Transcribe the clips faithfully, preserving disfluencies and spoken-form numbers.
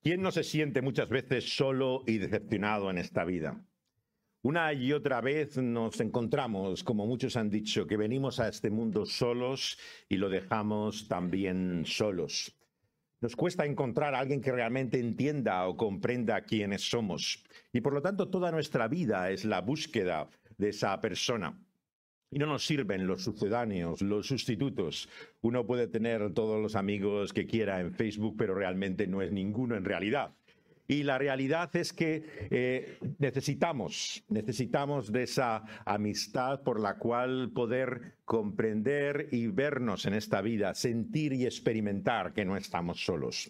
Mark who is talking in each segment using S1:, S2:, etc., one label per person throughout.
S1: ¿Quién no se siente muchas veces solo y decepcionado en esta vida? Una y otra vez nos encontramos, como muchos han dicho, que venimos a este mundo solos y lo dejamos también solos. Nos cuesta encontrar a alguien que realmente entienda o comprenda quiénes somos. Y por lo tanto, toda nuestra vida es la búsqueda de esa persona. Y no nos sirven los sucedáneos, los sustitutos. Uno puede tener todos los amigos que quiera en Facebook, pero realmente no es ninguno en realidad. Y la realidad es que eh, necesitamos, necesitamos de esa amistad por la cual poder comprender y vernos en esta vida, sentir y experimentar que no estamos solos.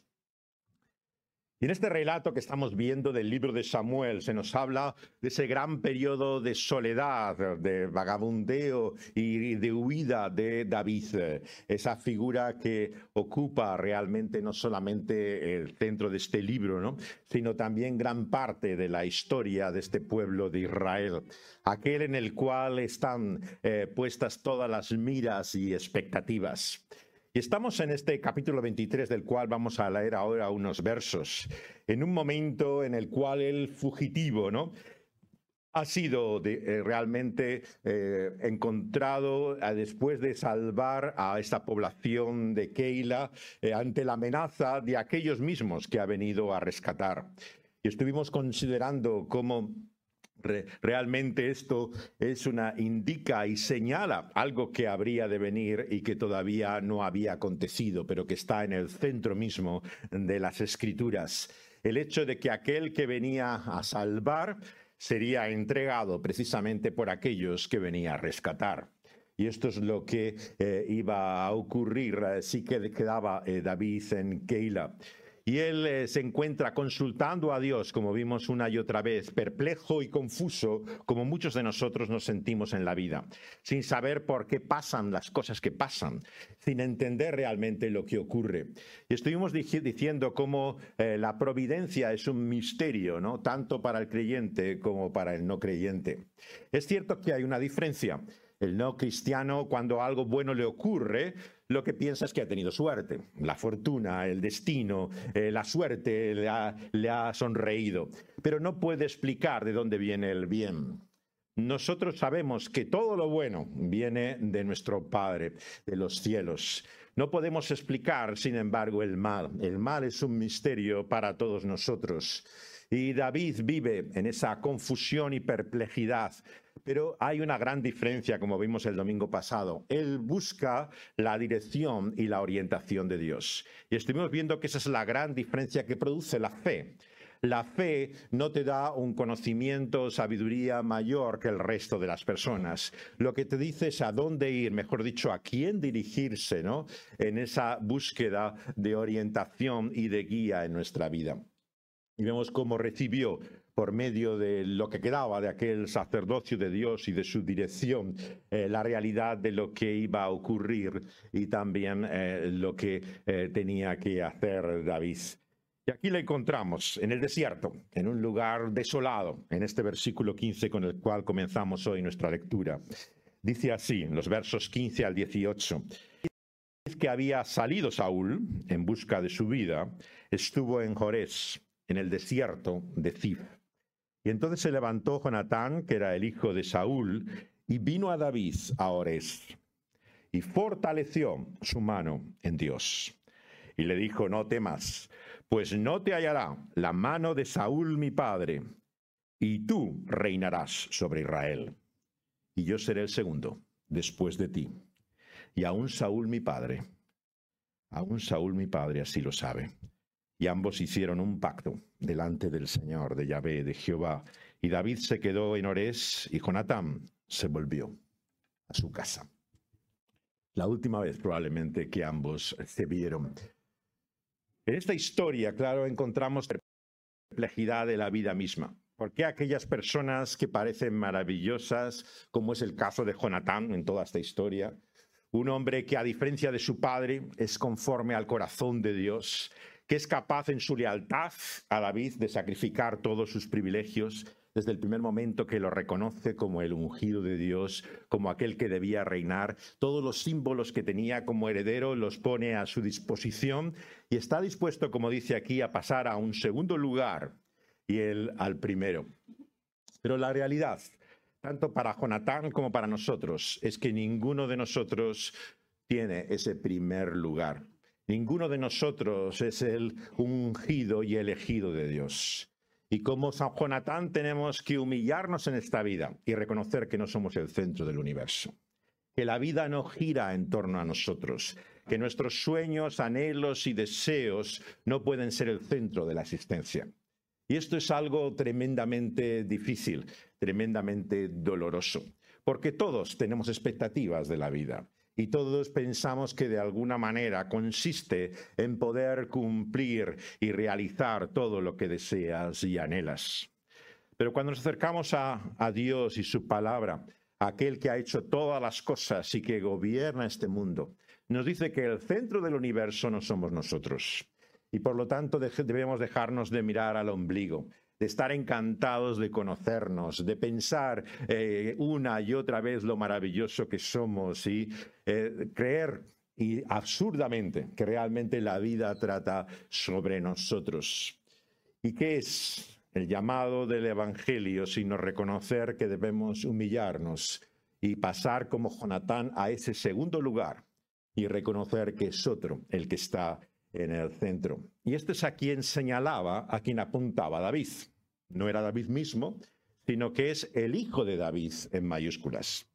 S1: Y en este relato que estamos viendo del libro de Samuel se nos habla de ese gran periodo de soledad, de vagabundeo y de huida de David, esa figura que ocupa realmente no solamente el centro de este libro, ¿no?, sino también gran parte de la historia de este pueblo de Israel, aquel en el cual están eh, puestas todas las miras y expectativas. Y estamos en este capítulo veintitrés, del cual vamos a leer ahora unos versos, en un momento en el cual el fugitivo, ¿no?, ha sido de, eh, realmente eh, encontrado eh, después de salvar a esta población de Keila eh, ante la amenaza de aquellos mismos que ha venido a rescatar. Y estuvimos considerando cómo realmente esto es una indica y señala algo que habría de venir y que todavía no había acontecido, pero que está en el centro mismo de las Escrituras. El hecho de que aquel que venía a salvar sería entregado precisamente por aquellos que venía a rescatar. Y esto es lo que eh, iba a ocurrir, eh, sí que quedaba eh, David en Keila. Y él eh, se encuentra consultando a Dios, como vimos una y otra vez, perplejo y confuso, como muchos de nosotros nos sentimos en la vida, sin saber por qué pasan las cosas que pasan, sin entender realmente lo que ocurre. Y estuvimos dic- diciendo cómo eh, la providencia es un misterio, ¿no?, tanto para el creyente como para el no creyente. Es cierto que hay una diferencia. El no cristiano, cuando algo bueno le ocurre, lo que piensa es que ha tenido suerte. La fortuna, el destino, eh, la suerte le ha, le ha sonreído. Pero no puede explicar de dónde viene el bien. Nosotros sabemos que todo lo bueno viene de nuestro Padre, de los cielos. No podemos explicar, sin embargo, el mal. El mal es un misterio para todos nosotros. Y David vive en esa confusión y perplejidad. Pero hay una gran diferencia, como vimos el domingo pasado. Él busca la dirección y la orientación de Dios. Y estuvimos viendo que esa es la gran diferencia que produce la fe. La fe no te da un conocimiento, sabiduría mayor que el resto de las personas. Lo que te dice es a dónde ir, mejor dicho, a quién dirigirse, ¿no?, en esa búsqueda de orientación y de guía en nuestra vida. Y vemos cómo recibió, por medio de lo que quedaba de aquel sacerdocio de Dios y de su dirección, eh, la realidad de lo que iba a ocurrir y también eh, lo que eh, tenía que hacer David. Y aquí le encontramos en el desierto, en un lugar desolado, en este versículo quince con el cual comenzamos hoy nuestra lectura. Dice así, en los versos quince al dieciocho. Que había salido Saúl en busca de su vida, estuvo en Jorés, en el desierto de Zif. Y entonces se levantó Jonatán, que era el hijo de Saúl, y vino a David a Jorés, y fortaleció su mano en Dios. Y le dijo, no temas, pues no te hallará la mano de Saúl mi padre, y tú reinarás sobre Israel. Y yo seré el segundo después de ti. Y aún Saúl mi padre, aún Saúl mi padre así lo sabe. Y ambos hicieron un pacto delante del Señor, de Yahvé, de Jehová. Y David se quedó en Jorés y Jonatán se volvió a su casa. La última vez probablemente que ambos se vieron. En esta historia, claro, encontramos la perplejidad de la vida misma. ¿Por qué aquellas personas que parecen maravillosas, como es el caso de Jonatán en toda esta historia, un hombre que a diferencia de su padre es conforme al corazón de Dios, que es capaz en su lealtad a David de sacrificar todos sus privilegios, desde el primer momento que lo reconoce como el ungido de Dios, como aquel que debía reinar. Todos los símbolos que tenía como heredero los pone a su disposición y está dispuesto, como dice aquí, a pasar a un segundo lugar y él al primero. Pero la realidad, tanto para Jonatán como para nosotros, es que ninguno de nosotros tiene ese primer lugar. Ninguno de nosotros es el ungido y elegido de Dios. Y como San Jonatán tenemos que humillarnos en esta vida y reconocer que no somos el centro del universo, que la vida no gira en torno a nosotros, que nuestros sueños, anhelos y deseos no pueden ser el centro de la existencia. Y esto es algo tremendamente difícil, tremendamente doloroso, porque todos tenemos expectativas de la vida. Y todos pensamos que de alguna manera consiste en poder cumplir y realizar todo lo que deseas y anhelas. Pero cuando nos acercamos a, a Dios y su palabra, aquel que ha hecho todas las cosas y que gobierna este mundo, nos dice que el centro del universo no somos nosotros. Y por lo tanto debemos dejarnos de mirar al ombligo, de estar encantados de conocernos, de pensar eh, una y otra vez lo maravilloso que somos y eh, creer y absurdamente que realmente la vida trata sobre nosotros. ¿Y qué es el llamado del Evangelio sino reconocer que debemos humillarnos y pasar como Jonatán a ese segundo lugar y reconocer que es otro el que está en el centro? Y este es a quien señalaba, a quien apuntaba David. No era David mismo, sino que es el hijo de David en mayúsculas.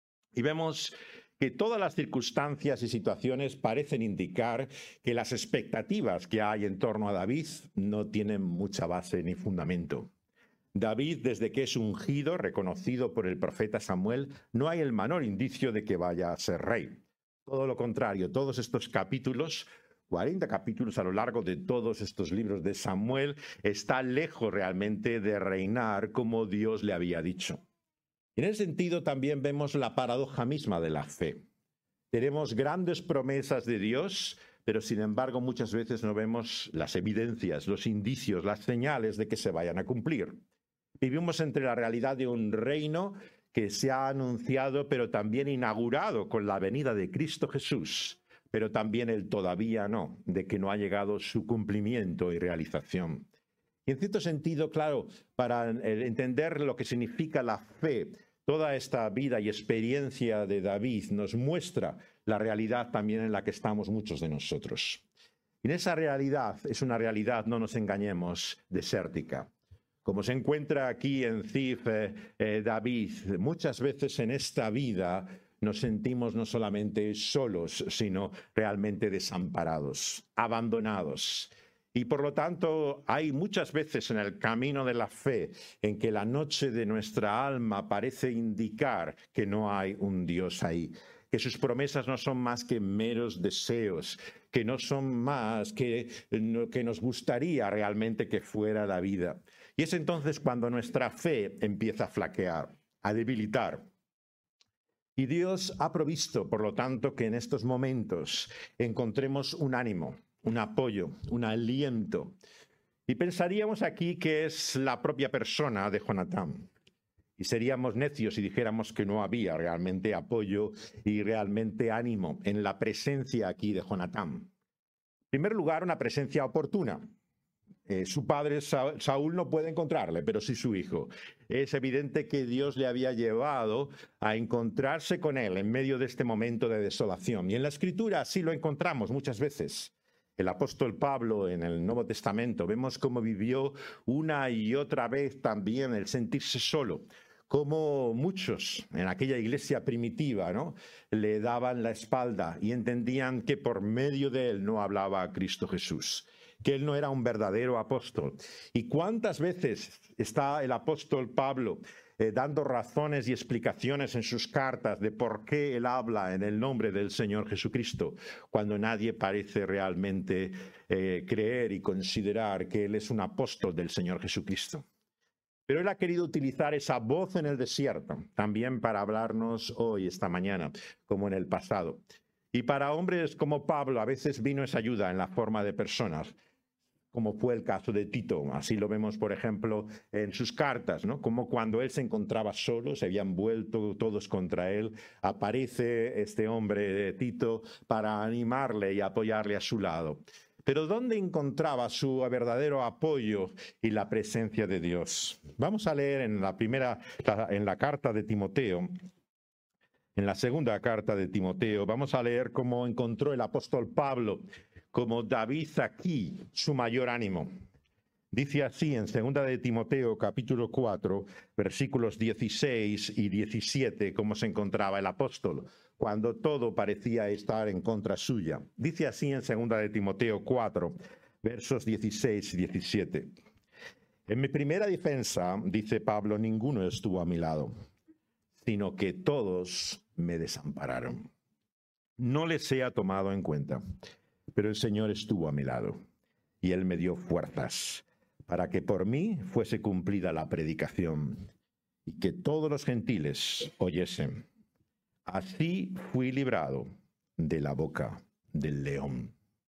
S1: Y vemos que todas las circunstancias y situaciones parecen indicar que las expectativas que hay en torno a David no tienen mucha base ni fundamento. David, desde que es ungido, reconocido por el profeta Samuel, no hay el menor indicio de que vaya a ser rey. Todo lo contrario, todos estos capítulos, cuarenta capítulos a lo largo de todos estos libros de Samuel, está lejos realmente de reinar como Dios le había dicho. En ese sentido también vemos la paradoja misma de la fe. Tenemos grandes promesas de Dios, pero sin embargo muchas veces no vemos las evidencias, los indicios, las señales de que se vayan a cumplir. Vivimos entre la realidad de un reino que se ha anunciado, pero también inaugurado con la venida de Cristo Jesús, pero también el todavía no, de que no ha llegado su cumplimiento y realización. Y en cierto sentido, claro, para entender lo que significa la fe, toda esta vida y experiencia de David nos muestra la realidad también en la que estamos muchos de nosotros. Y en esa realidad, es una realidad, no nos engañemos, desértica. Como se encuentra aquí en Zif eh, eh, David, muchas veces en esta vida nos sentimos no solamente solos, sino realmente desamparados, abandonados. Y por lo tanto, hay muchas veces en el camino de la fe en que la noche de nuestra alma parece indicar que no hay un Dios ahí, que sus promesas no son más que meros deseos, que no son más que, que nos gustaría realmente que fuera la vida. Y es entonces cuando nuestra fe empieza a flaquear, a debilitar. Y Dios ha provisto, por lo tanto, que en estos momentos encontremos un ánimo, un apoyo, un aliento. Y pensaríamos aquí que es la propia persona de Jonatán. Y seríamos necios si dijéramos que no había realmente apoyo y realmente ánimo en la presencia aquí de Jonatán. En primer lugar, una presencia oportuna. Eh, su padre Sa- Saúl no puede encontrarle, pero sí su hijo. Es evidente que Dios le había llevado a encontrarse con él en medio de este momento de desolación. Y en la Escritura así lo encontramos muchas veces. El apóstol Pablo en el Nuevo Testamento vemos cómo vivió una y otra vez también el sentirse solo, como muchos en aquella iglesia primitiva, ¿no?, le daban la espalda y entendían que por medio de él no hablaba a Cristo Jesús, que él no era un verdadero apóstol. ¿Y cuántas veces está el apóstol Pablo eh, dando razones y explicaciones en sus cartas de por qué él habla en el nombre del Señor Jesucristo, cuando nadie parece realmente eh, creer y considerar que él es un apóstol del Señor Jesucristo? Pero él ha querido utilizar esa voz en el desierto también para hablarnos hoy, esta mañana, como en el pasado. Y para hombres como Pablo a veces vino esa ayuda en la forma de personas como fue el caso de Tito. Así lo vemos, por ejemplo, en sus cartas, ¿no? Como cuando él se encontraba solo, se habían vuelto todos contra él, aparece este hombre, Tito, para animarle y apoyarle a su lado. Pero ¿dónde encontraba su verdadero apoyo y la presencia de Dios? Vamos a leer en la primera, en la carta de Timoteo, en la segunda carta de Timoteo, vamos a leer cómo encontró el apóstol Pablo, como David aquí, su mayor ánimo. Dice así en segunda de Timoteo, capítulo cuatro, versículos dieciséis y diecisiete, cómo se encontraba el apóstol, cuando todo parecía estar en contra suya. Dice así en segunda de Timoteo cuatro, versos dieciséis y diecisiete. En mi primera defensa, dice Pablo, ninguno estuvo a mi lado, sino que todos me desampararon. No les he tomado en cuenta, pero el Señor estuvo a mi lado, y Él me dio fuerzas para que por mí fuese cumplida la predicación, y que todos los gentiles oyesen. Así fui librado de la boca del león.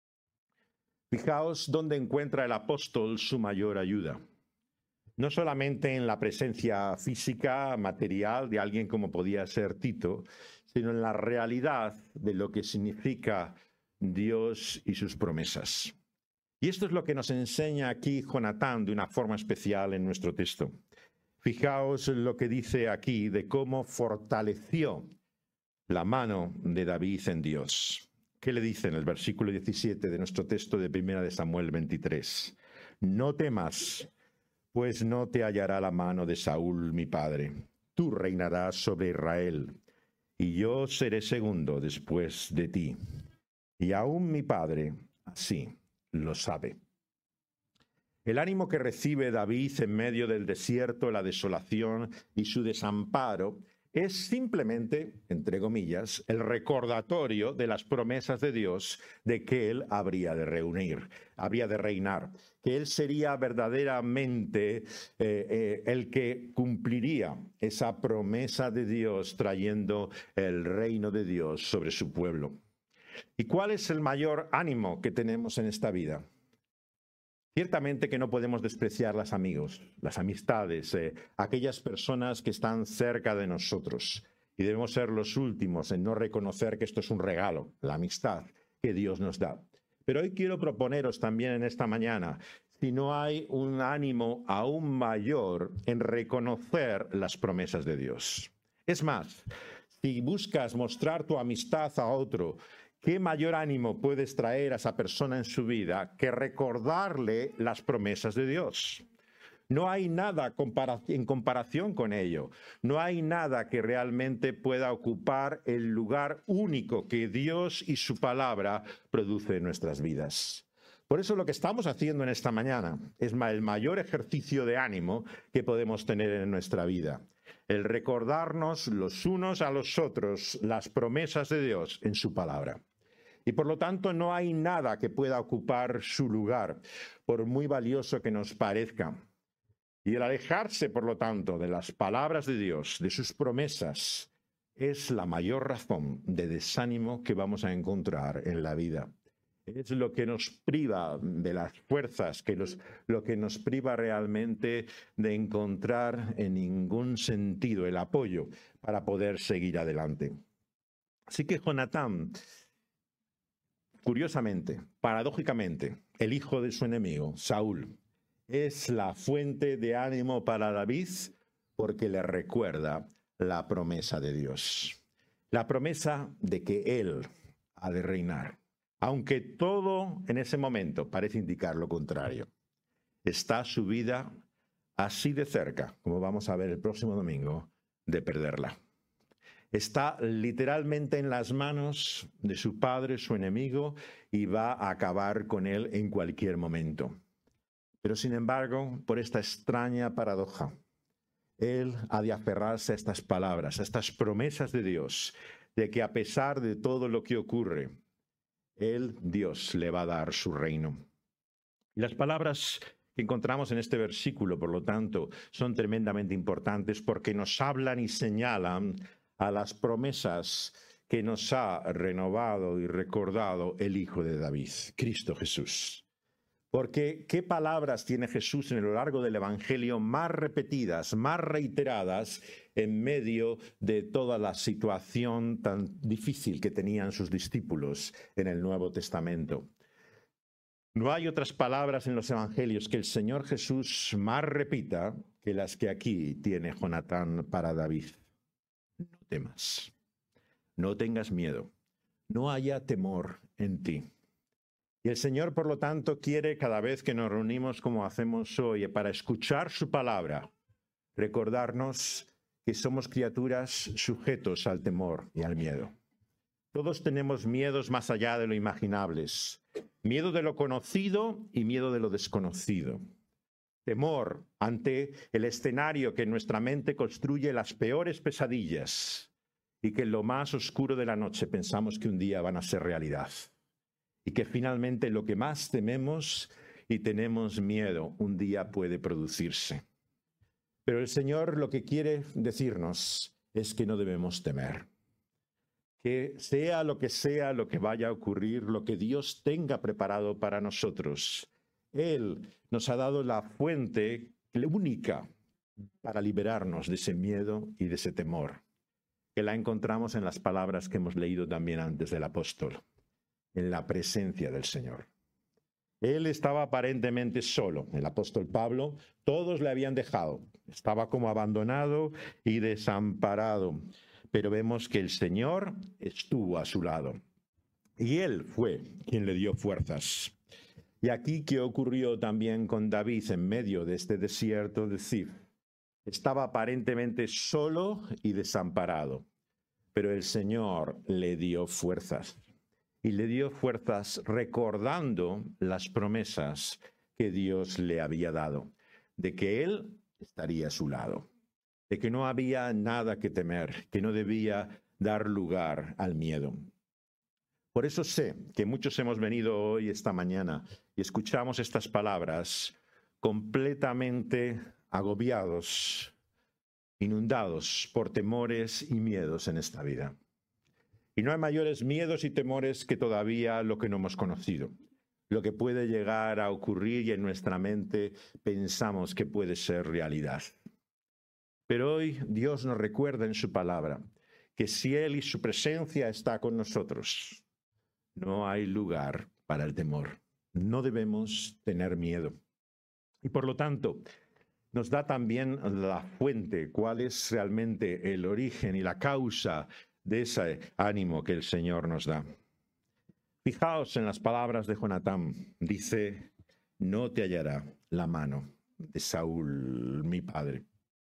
S1: Fijaos dónde encuentra el apóstol su mayor ayuda. No solamente en la presencia física, material de alguien como podía ser Tito, sino en la realidad de lo que significa Dios y sus promesas. Y esto es lo que nos enseña aquí Jonatán de una forma especial en nuestro texto. Fijaos en lo que dice aquí de cómo fortaleció la mano de David en Dios. ¿Qué le dice en el versículo diecisiete de nuestro texto de primera de Samuel veintitrés? No temas, pues no te hallará la mano de Saúl mi padre. Tú reinarás sobre Israel, y yo seré segundo después de ti. Y aún mi padre así lo sabe. El ánimo que recibe David en medio del desierto, la desolación y su desamparo es simplemente, entre comillas, el recordatorio de las promesas de Dios de que él habría de reunir, habría de reinar, que él sería verdaderamente eh, eh, el que cumpliría esa promesa de Dios trayendo el reino de Dios sobre su pueblo. ¿Y cuál es el mayor ánimo que tenemos en esta vida? Ciertamente que no podemos despreciar los amigos, las amistades, eh, aquellas personas que están cerca de nosotros. Y debemos ser los últimos en no reconocer que esto es un regalo, la amistad que Dios nos da. Pero hoy quiero proponeros también en esta mañana, si no hay un ánimo aún mayor en reconocer las promesas de Dios. Es más, si buscas mostrar tu amistad a otro, ¿qué mayor ánimo puedes traer a esa persona en su vida que recordarle las promesas de Dios? No hay nada en comparación con ello. No hay nada que realmente pueda ocupar el lugar único que Dios y su palabra produce en nuestras vidas. Por eso lo que estamos haciendo en esta mañana es el mayor ejercicio de ánimo que podemos tener en nuestra vida. El recordarnos los unos a los otros las promesas de Dios en su palabra. Y por lo tanto no hay nada que pueda ocupar su lugar, por muy valioso que nos parezca. Y el alejarse, por lo tanto, de las palabras de Dios, de sus promesas, es la mayor razón de desánimo que vamos a encontrar en la vida. Es lo que nos priva de las fuerzas, que nos, lo que nos priva realmente de encontrar en ningún sentido el apoyo para poder seguir adelante. Así que Jonatán, curiosamente, paradójicamente, el hijo de su enemigo, Saúl, es la fuente de ánimo para David porque le recuerda la promesa de Dios. La promesa de que él ha de reinar. Aunque todo en ese momento parece indicar lo contrario. Está su vida así de cerca, como vamos a ver el próximo domingo, de perderla. Está literalmente en las manos de su padre, su enemigo, y va a acabar con él en cualquier momento. Pero sin embargo, por esta extraña paradoja, él ha de aferrarse a estas palabras, a estas promesas de Dios, de que a pesar de todo lo que ocurre, él, Dios, le va a dar su reino. Y las palabras que encontramos en este versículo, por lo tanto, son tremendamente importantes porque nos hablan y señalan a las promesas que nos ha renovado y recordado el Hijo de David, Cristo Jesús. Porque ¿qué palabras tiene Jesús en lo largo del Evangelio más repetidas, más reiteradas en medio de toda la situación tan difícil que tenían sus discípulos en el Nuevo Testamento? No hay otras palabras en los Evangelios que el Señor Jesús más repita que las que aquí tiene Jonatán para David. No temas, no tengas miedo, no haya temor en ti. Y el Señor, por lo tanto, quiere cada vez que nos reunimos como hacemos hoy para escuchar su palabra, recordarnos que somos criaturas sujetos al temor y al miedo. Todos tenemos miedos más allá de lo imaginables. Miedo de lo conocido y miedo de lo desconocido. Temor ante el escenario que en nuestra mente construye las peores pesadillas y que en lo más oscuro de la noche pensamos que un día van a ser realidad. Y que finalmente lo que más tememos y tenemos miedo un día puede producirse. Pero el Señor lo que quiere decirnos es que no debemos temer. Que sea lo que sea lo que vaya a ocurrir, lo que Dios tenga preparado para nosotros, Él nos ha dado la fuente única para liberarnos de ese miedo y de ese temor, que la encontramos en las palabras que hemos leído también antes del apóstol, en la presencia del Señor. Él estaba aparentemente solo, el apóstol Pablo, todos le habían dejado, estaba como abandonado y desamparado. Pero vemos que el Señor estuvo a su lado. Y Él fue quien le dio fuerzas. Y aquí, ¿qué ocurrió también con David en medio de este desierto de Zif? Estaba aparentemente solo y desamparado. Pero el Señor le dio fuerzas. Y le dio fuerzas recordando las promesas que Dios le había dado, de que Él estaría a su lado, de que no había nada que temer, que no debía dar lugar al miedo. Por eso sé que muchos hemos venido hoy, esta mañana, y escuchamos estas palabras completamente agobiados, inundados por temores y miedos en esta vida. Y no hay mayores miedos y temores que todavía lo que no hemos conocido, lo que puede llegar a ocurrir y en nuestra mente pensamos que puede ser realidad. Pero hoy Dios nos recuerda en su palabra que si Él y su presencia está con nosotros, no hay lugar para el temor. No debemos tener miedo. Y por lo tanto, nos da también la fuente, cuál es realmente el origen y la causa de ese ánimo que el Señor nos da. Fijaos en las palabras de Jonatán. Dice, no te hallará la mano de Saúl, mi padre.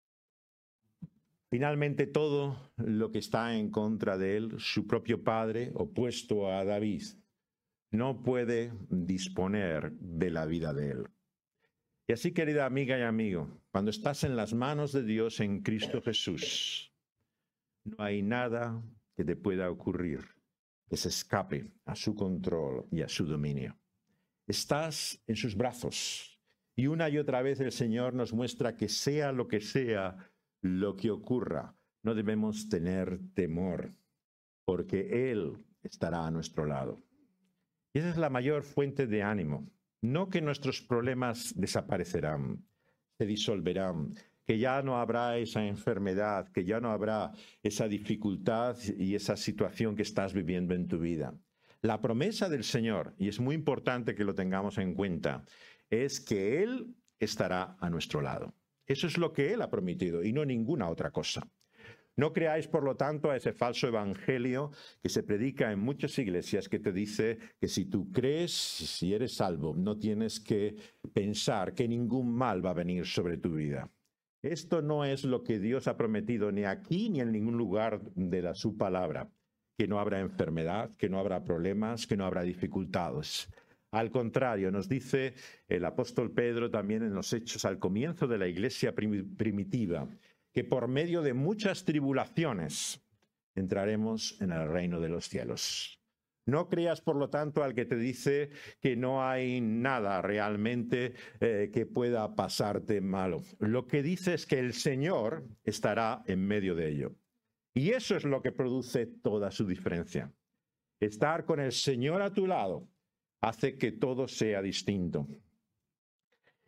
S1: Finalmente, todo lo que está en contra de él, su propio padre, opuesto a David, no puede disponer de la vida de él. Y así, querida amiga y amigo, cuando estás en las manos de Dios en Cristo Jesús, no hay nada que te pueda ocurrir que se escape a su control y a su dominio. Estás en sus brazos y una y otra vez el Señor nos muestra que sea lo que sea lo que ocurra, no debemos tener temor, porque Él estará a nuestro lado. Y esa es la mayor fuente de ánimo. No que nuestros problemas desaparecerán, se disolverán, que ya no habrá esa enfermedad, que ya no habrá esa dificultad y esa situación que estás viviendo en tu vida. La promesa del Señor, y es muy importante que lo tengamos en cuenta, es que Él estará a nuestro lado. Eso es lo que Él ha prometido y no ninguna otra cosa. No creáis, por lo tanto, a ese falso evangelio que se predica en muchas iglesias que te dice que si tú crees, si eres salvo, no tienes que pensar que ningún mal va a venir sobre tu vida. Esto no es lo que Dios ha prometido ni aquí ni en ningún lugar de la, su palabra, que no habrá enfermedad, que no habrá problemas, que no habrá dificultades. Al contrario, nos dice el apóstol Pedro también en los Hechos al comienzo de la iglesia prim- primitiva, que por medio de muchas tribulaciones entraremos en el reino de los cielos. No creas, por lo tanto, al que te dice que no hay nada realmente eh, que pueda pasarte malo. Lo que dice es que el Señor estará en medio de ello. Y eso es lo que produce toda su diferencia. Estar con el Señor a tu lado hace que todo sea distinto.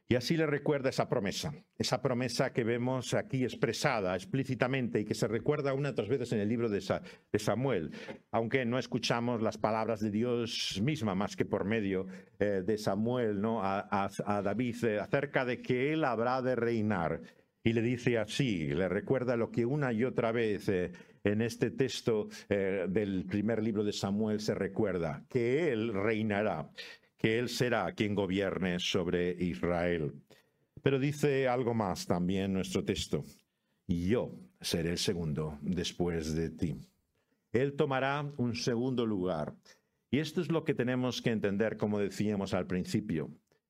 S1: Y así le recuerda esa promesa, esa promesa que vemos aquí expresada explícitamente y que se recuerda una otras veces en el libro de, Sa de Samuel, aunque no escuchamos las palabras de Dios misma más que por medio eh, de Samuel, ¿no? a, a, a David eh, acerca de que él habrá de reinar. Y le dice así, le recuerda lo que una y otra vez eh, en este texto eh, del primer libro de Samuel se recuerda, que él reinará, que él será quien gobierne sobre Israel. Pero dice algo más también nuestro texto, y yo seré el segundo después de ti. Él tomará un segundo lugar. Y esto es lo que tenemos que entender, como decíamos al principio.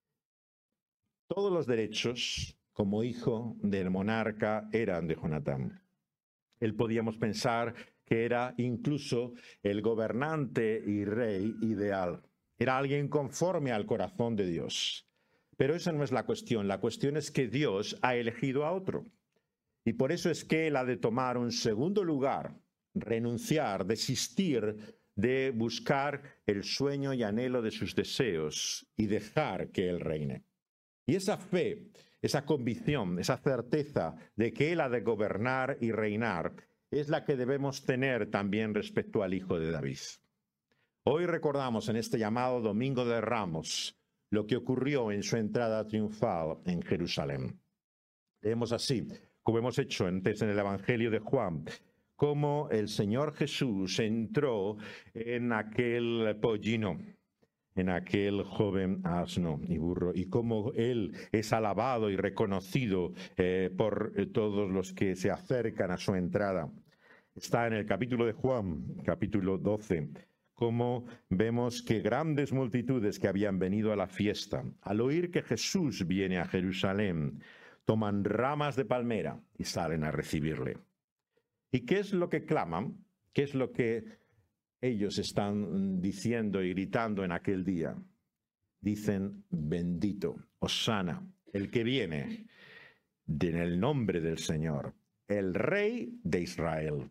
S1: Todos los derechos como hijo del monarca eran de Jonatán. Él podíamos pensar que era incluso el gobernante y rey ideal. Era alguien conforme al corazón de Dios. Pero esa no es la cuestión. La cuestión es que Dios ha elegido a otro. Y por eso es que él ha de tomar un segundo lugar, renunciar, desistir de buscar el sueño y anhelo de sus deseos y dejar que él reine. Y esa fe, esa convicción, esa certeza de que él ha de gobernar y reinar es la que debemos tener también respecto al hijo de David. Hoy recordamos en este llamado Domingo de Ramos lo que ocurrió en su entrada triunfal en Jerusalén. Leemos así, como hemos hecho antes en el Evangelio de Juan, cómo el Señor Jesús entró en aquel pollino, en aquel joven asno y burro, y cómo él es alabado y reconocido eh, por eh, todos los que se acercan a su entrada. Está en el capítulo de Juan, capítulo doce, como vemos que grandes multitudes que habían venido a la fiesta, al oír que Jesús viene a Jerusalén, toman ramas de palmera y salen a recibirle. ¿Y qué es lo que claman? ¿Qué es lo que ellos están diciendo y gritando en aquel día? Dicen, bendito, hosana, el que viene en el nombre del Señor, el Rey de Israel.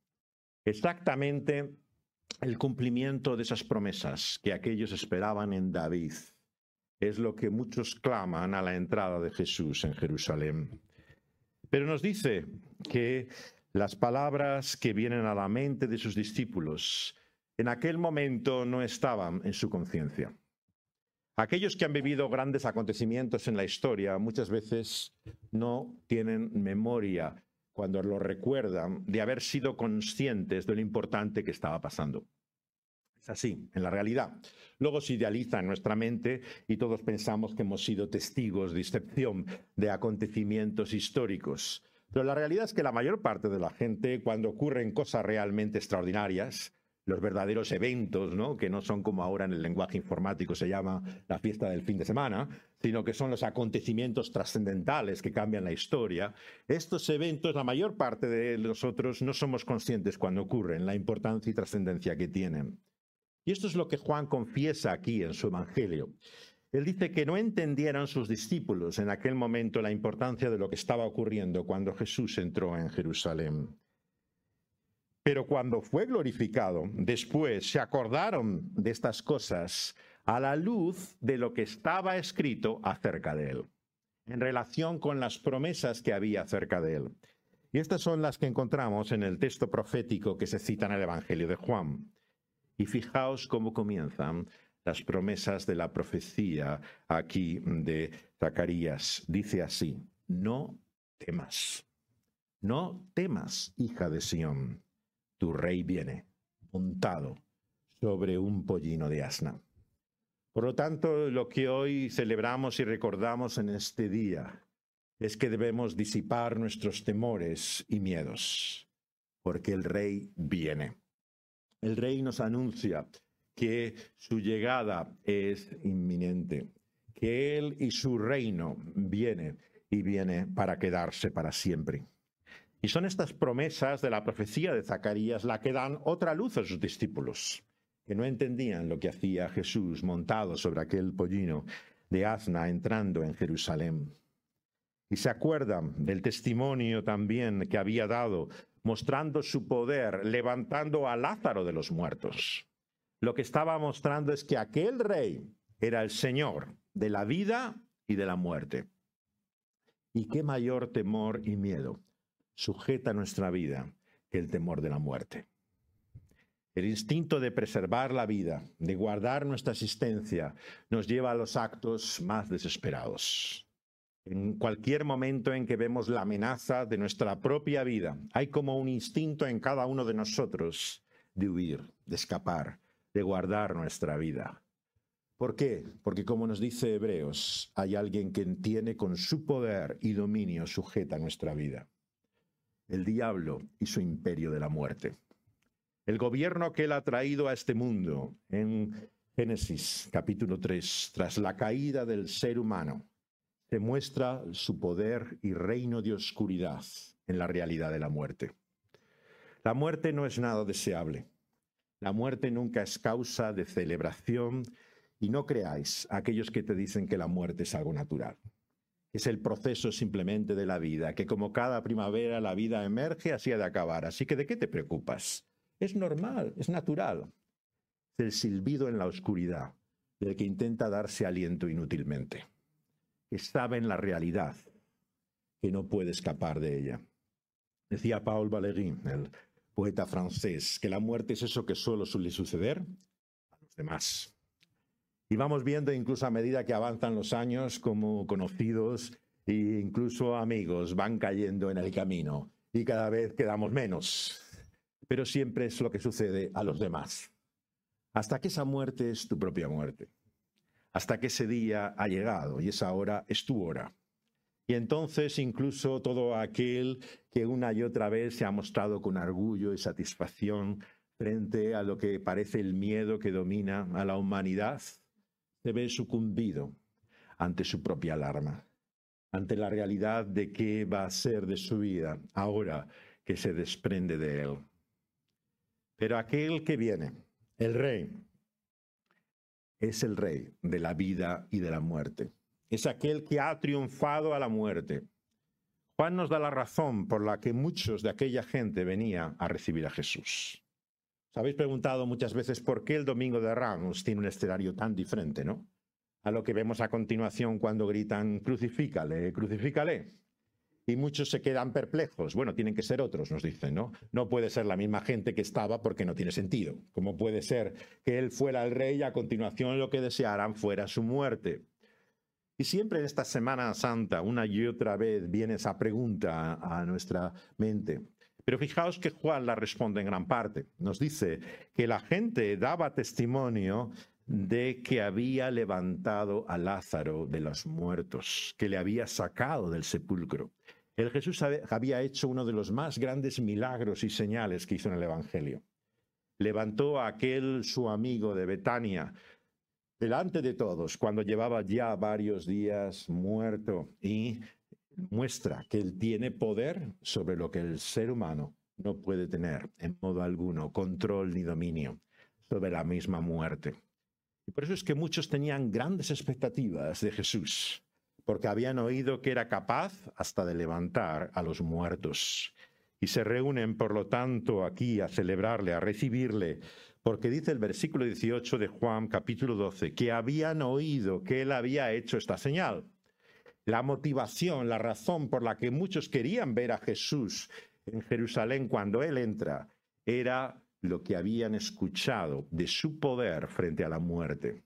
S1: Exactamente el cumplimiento de esas promesas que aquellos esperaban en David es lo que muchos claman a la entrada de Jesús en Jerusalén. Pero nos dice que las palabras que vienen a la mente de sus discípulos en aquel momento no estaban en su conciencia. Aquellos que han vivido grandes acontecimientos en la historia muchas veces no tienen memoria cuando lo recuerdan de haber sido conscientes de lo importante que estaba pasando. Es así, en la realidad. Luego se idealiza en nuestra mente y todos pensamos que hemos sido testigos de excepción de acontecimientos históricos. Pero la realidad es que la mayor parte de la gente, cuando ocurren cosas realmente extraordinarias, los verdaderos eventos, ¿no? Que no son como ahora en el lenguaje informático se llama la fiesta del fin de semana, sino que son los acontecimientos trascendentales que cambian la historia. Estos eventos, la mayor parte de nosotros no somos conscientes cuando ocurren, la importancia y trascendencia que tienen. Y esto es lo que Juan confiesa aquí en su Evangelio. Él dice que no entendieron sus discípulos en aquel momento la importancia de lo que estaba ocurriendo cuando Jesús entró en Jerusalén. Pero cuando fue glorificado, después se acordaron de estas cosas a la luz de lo que estaba escrito acerca de él, en relación con las promesas que había acerca de él. Y estas son las que encontramos en el texto profético que se cita en el Evangelio de Juan. Y fijaos cómo comienzan las promesas de la profecía aquí de Zacarías. Dice así, no temas, no temas, hija de Sión. Tu rey viene, montado sobre un pollino de asna. Por lo tanto, lo que hoy celebramos y recordamos en este día es que debemos disipar nuestros temores y miedos, porque el rey viene. El rey nos anuncia que su llegada es inminente, que él y su reino viene y viene para quedarse para siempre. Y son estas promesas de la profecía de Zacarías la que dan otra luz a sus discípulos, que no entendían lo que hacía Jesús montado sobre aquel pollino de asna entrando en Jerusalén. Y se acuerdan del testimonio también que había dado, mostrando su poder, levantando a Lázaro de los muertos. Lo que estaba mostrando es que aquel rey era el Señor de la vida y de la muerte. ¿Y qué mayor temor y miedo sujeta nuestra vida que el temor de la muerte? El instinto de preservar la vida, de guardar nuestra existencia, nos lleva a los actos más desesperados. En cualquier momento en que vemos la amenaza de nuestra propia vida, hay como un instinto en cada uno de nosotros de huir, de escapar, de guardar nuestra vida. ¿Por qué? Porque como nos dice Hebreos, hay alguien que tiene con su poder y dominio sujeta nuestra vida. El diablo y su imperio de la muerte. El gobierno que él ha traído a este mundo en Génesis capítulo tres, tras la caída del ser humano, se muestra su poder y reino de oscuridad en la realidad de la muerte. La muerte no es nada deseable. La muerte nunca es causa de celebración y no creáis a aquellos que te dicen que la muerte es algo natural. Es el proceso simplemente de la vida, que como cada primavera la vida emerge, así ha de acabar. Así que ¿de qué te preocupas? Es normal, es natural. Es el silbido en la oscuridad del que intenta darse aliento inútilmente, que sabe en la realidad que no puede escapar de ella. Decía Paul Valéry, el poeta francés, que la muerte es eso que solo suele suceder a los demás. Y vamos viendo incluso a medida que avanzan los años como conocidos e incluso amigos van cayendo en el camino y cada vez quedamos menos. Pero siempre es lo que sucede a los demás. Hasta que esa muerte es tu propia muerte. Hasta que ese día ha llegado y esa hora es tu hora. Y entonces incluso todo aquel que una y otra vez se ha mostrado con orgullo y satisfacción frente a lo que parece el miedo que domina a la humanidad, se ve sucumbido ante su propia alarma, ante la realidad de qué va a ser de su vida ahora que se desprende de él. Pero aquel que viene, el Rey, es el Rey de la vida y de la muerte. Es aquel que ha triunfado a la muerte. Juan nos da la razón por la que muchos de aquella gente venían a recibir a Jesús. Os habéis preguntado muchas veces por qué el Domingo de Ramos tiene un escenario tan diferente, ¿no? A lo que vemos a continuación cuando gritan crucifícale, crucifícale. Y muchos se quedan perplejos. Bueno, tienen que ser otros, nos dicen, ¿no? No puede ser la misma gente que estaba porque no tiene sentido. ¿Cómo puede ser que él fuera el rey y a continuación lo que desearan fuera su muerte? Y siempre en esta Semana Santa, una y otra vez, viene esa pregunta a nuestra mente. Pero fijaos que Juan la responde en gran parte. Nos dice que la gente daba testimonio de que había levantado a Lázaro de los muertos, que le había sacado del sepulcro. El Jesús había hecho uno de los más grandes milagros y señales que hizo en el Evangelio. Levantó a aquel su amigo de Betania delante de todos cuando llevaba ya varios días muerto y muestra que él tiene poder sobre lo que el ser humano no puede tener en modo alguno, control ni dominio sobre la misma muerte. Y por eso es que muchos tenían grandes expectativas de Jesús, porque habían oído que era capaz hasta de levantar a los muertos. Y se reúnen, por lo tanto, aquí a celebrarle, a recibirle, porque dice el versículo dieciocho de Juan, capítulo doce, que habían oído que él había hecho esta señal. La motivación, la razón por la que muchos querían ver a Jesús en Jerusalén cuando él entra, era lo que habían escuchado de su poder frente a la muerte.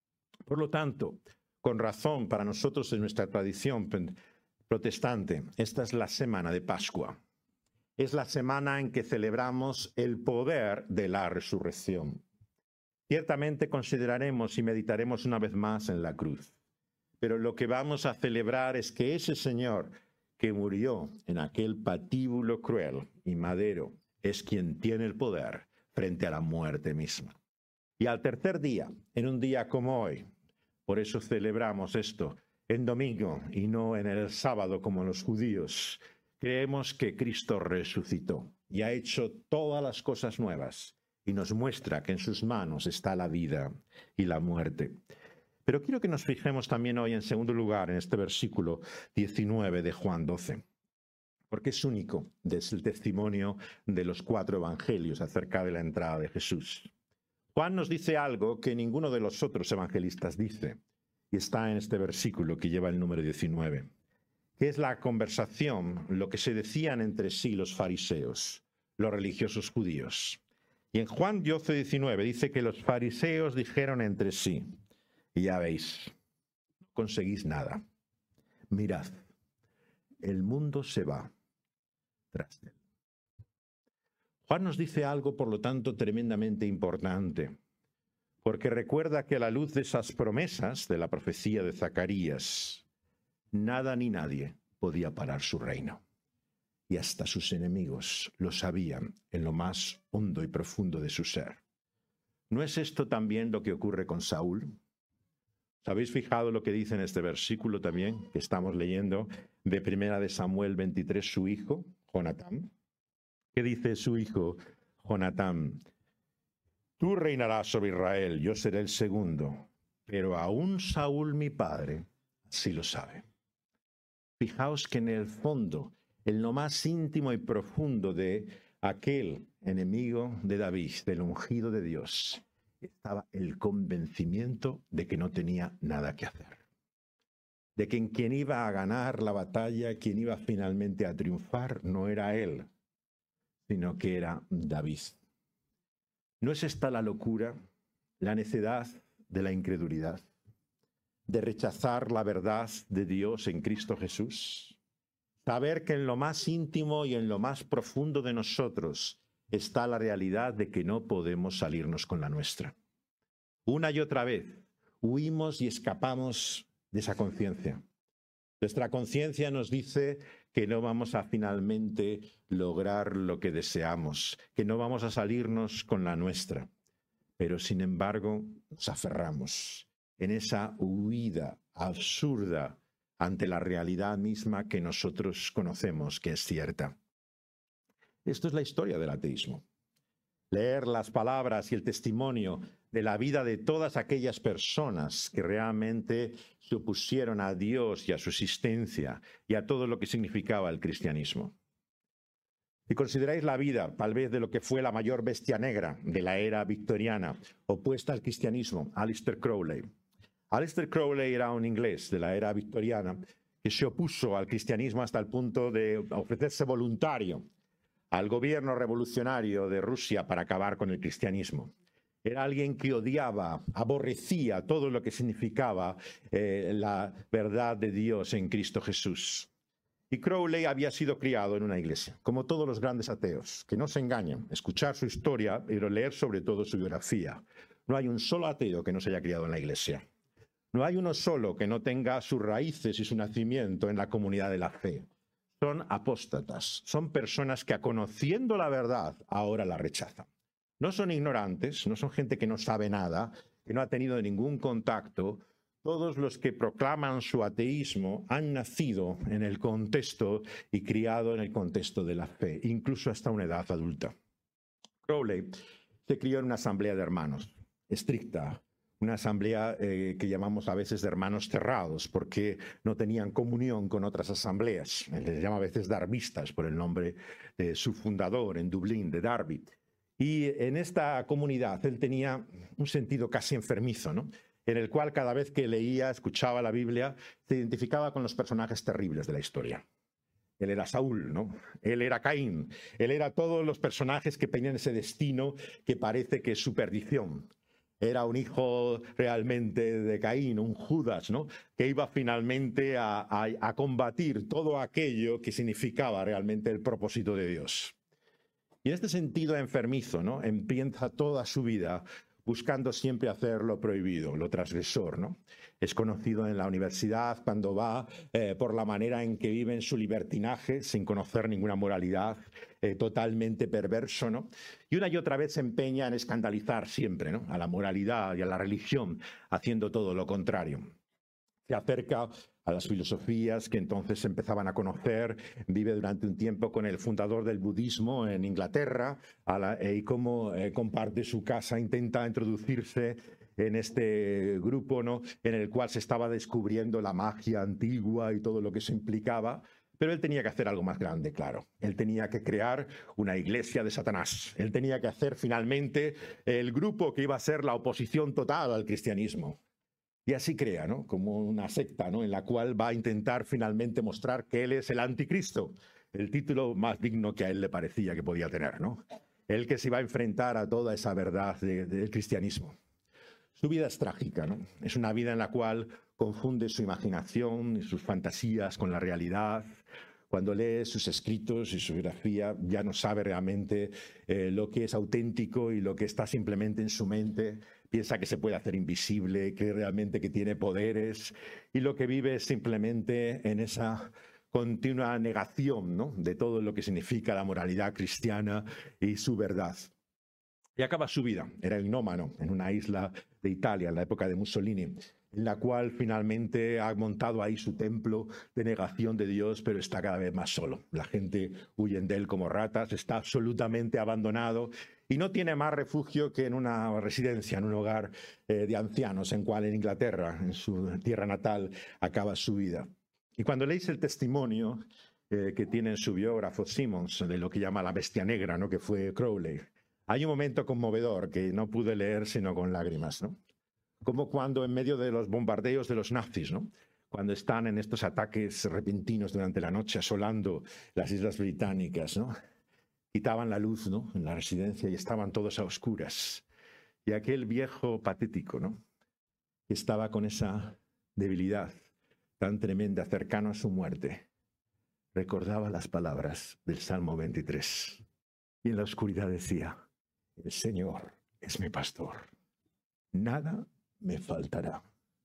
S1: Por lo tanto, con razón para nosotros en nuestra tradición protestante, esta es la semana de Pascua. Es la semana en que celebramos el poder de la resurrección. Ciertamente consideraremos y meditaremos una vez más en la cruz. Pero lo que vamos a celebrar es que ese Señor que murió en aquel patíbulo cruel y madero es quien tiene el poder frente a la muerte misma. Y al tercer día, en un día como hoy, por eso celebramos esto en domingo y no en el sábado como los judíos, creemos que Cristo resucitó y ha hecho todas las cosas nuevas y nos muestra que en sus manos está la vida y la muerte. Pero quiero que nos fijemos también hoy en segundo lugar en este versículo diecinueve de Juan doce, porque es único desde el testimonio de los cuatro evangelios acerca de la entrada de Jesús. Juan nos dice algo que ninguno de los otros evangelistas dice, y está en este versículo que lleva el número diecinueve, que es la conversación, lo que se decían entre sí los fariseos, los religiosos judíos. Y en Juan doce, diecinueve dice que los fariseos dijeron entre sí, y ya veis, no conseguís nada. Mirad, el mundo se va tras él. Juan nos dice algo, por lo tanto, tremendamente importante, porque recuerda que a la luz de esas promesas de la profecía de Zacarías, nada ni nadie podía parar su reino. Y hasta sus enemigos lo sabían en lo más hondo y profundo de su ser. ¿No es esto también lo que ocurre con Saúl? ¿Os habéis fijado lo que dice en este versículo también, que estamos leyendo, de Primera de Samuel veintitrés, su hijo, Jonatán? ¿Qué dice su hijo, Jonatán? Tú reinarás sobre Israel, yo seré el segundo, pero aún Saúl mi padre sí lo sabe. Fijaos que en el fondo, en lo más íntimo y profundo de aquel enemigo de David, del ungido de Dios, estaba el convencimiento de que no tenía nada que hacer. De que en quien iba a ganar la batalla, quien iba finalmente a triunfar, no era él, sino que era David. ¿No es esta la locura, la necedad de la incredulidad, de rechazar la verdad de Dios en Cristo Jesús? Saber que en lo más íntimo y en lo más profundo de nosotros está la realidad de que no podemos salirnos con la nuestra. Una y otra vez huimos y escapamos de esa conciencia. Nuestra conciencia nos dice que no vamos a finalmente lograr lo que deseamos, que no vamos a salirnos con la nuestra. Pero sin embargo nos aferramos en esa huida absurda ante la realidad misma que nosotros conocemos que es cierta. Esto es la historia del ateísmo. Leer las palabras y el testimonio de la vida de todas aquellas personas que realmente se opusieron a Dios y a su existencia y a todo lo que significaba el cristianismo. Si consideráis la vida, tal vez, de lo que fue la mayor bestia negra de la era victoriana, opuesta al cristianismo, Aleister Crowley. Aleister Crowley era un inglés de la era victoriana que se opuso al cristianismo hasta el punto de ofrecerse voluntario al gobierno revolucionario de Rusia para acabar con el cristianismo. Era alguien que odiaba, aborrecía todo lo que significaba eh, la verdad de Dios en Cristo Jesús. Y Crowley había sido criado en una iglesia, como todos los grandes ateos, que no se engañan, escuchar su historia, pero leer sobre todo su biografía. No hay un solo ateo que no se haya criado en la iglesia. No hay uno solo que no tenga sus raíces y su nacimiento en la comunidad de la fe. Son apóstatas, son personas que, conociendo la verdad, ahora la rechazan. No son ignorantes, no son gente que no sabe nada, que no ha tenido ningún contacto. Todos los que proclaman su ateísmo han nacido en el contexto y criado en el contexto de la fe, incluso hasta una edad adulta. Crowley se crió en una asamblea de hermanos, estricta, una asamblea eh, que llamamos a veces de hermanos cerrados, porque no tenían comunión con otras asambleas. Les llama a veces darvistas por el nombre de su fundador en Dublín, de Darby. Y en esta comunidad él tenía un sentido casi enfermizo, ¿no?, en el cual cada vez que leía, escuchaba la Biblia, se identificaba con los personajes terribles de la historia. Él era Saúl, ¿no? Él era Caín. Él era todos los personajes que tenían ese destino que parece que es su perdición. Era un hijo realmente de Caín, un Judas, ¿no?, que iba finalmente a, a, a combatir todo aquello que significaba realmente el propósito de Dios. Y en este sentido enfermizo, ¿no?, empieza toda su vida buscando siempre hacer lo prohibido, lo transgresor, ¿no? Es conocido en la universidad cuando va eh, por la manera en que vive en su libertinaje, sin conocer ninguna moralidad, eh, totalmente perverso, ¿no? Y una y otra vez se empeña en escandalizar siempre, ¿no?, a la moralidad y a la religión, haciendo todo lo contrario. Se acerca a las filosofías que entonces se empezaban a conocer, vive durante un tiempo con el fundador del budismo en Inglaterra, a la, eh, y cómo eh, comparte su casa, intenta introducirse en este grupo, ¿no?, en el cual se estaba descubriendo la magia antigua y todo lo que se implicaba. Pero él tenía que hacer algo más grande, claro. Él tenía que crear una iglesia de Satanás. Él tenía que hacer finalmente el grupo que iba a ser la oposición total al cristianismo. Y así crea, ¿no? Como una secta, ¿no? En la cual va a intentar finalmente mostrar que él es el anticristo, el título más digno que a él le parecía que podía tener, ¿no? Él que se iba a enfrentar a toda esa verdad de, de, del cristianismo. Su vida es trágica, ¿no? Es una vida en la cual confunde su imaginación y sus fantasías con la realidad. Cuando lee sus escritos y su biografía, ya no sabe realmente eh, lo que es auténtico y lo que está simplemente en su mente. Piensa que se puede hacer invisible, cree realmente que tiene poderes, y lo que vive es simplemente en esa continua negación, ¿no?, de todo lo que significa la moralidad cristiana y su verdad. Y acaba su vida, era gnómano, en una isla de Italia, en la época de Mussolini, en la cual finalmente ha montado ahí su templo de negación de Dios, pero está cada vez más solo. La gente huye de él como ratas, está absolutamente abandonado y no tiene más refugio que en una residencia, en un hogar eh, de ancianos, en cual en Inglaterra, en su tierra natal, acaba su vida. Y cuando leéis el testimonio eh, que tiene en su biógrafo Simmons, de lo que llama la bestia negra, ¿no?, que fue Crowley, hay un momento conmovedor que no pude leer sino con lágrimas, ¿no? Como cuando en medio de los bombardeos de los nazis, ¿no?, cuando están en estos ataques repentinos durante la noche asolando las islas británicas, ¿no?, quitaban la luz, ¿no?, en la residencia y estaban todos a oscuras. Y aquel viejo patético, ¿no?, que estaba con esa debilidad tan tremenda, cercano a su muerte, recordaba las palabras del Salmo veintitrés. Y en la oscuridad decía: el Señor es mi pastor, nada me faltará.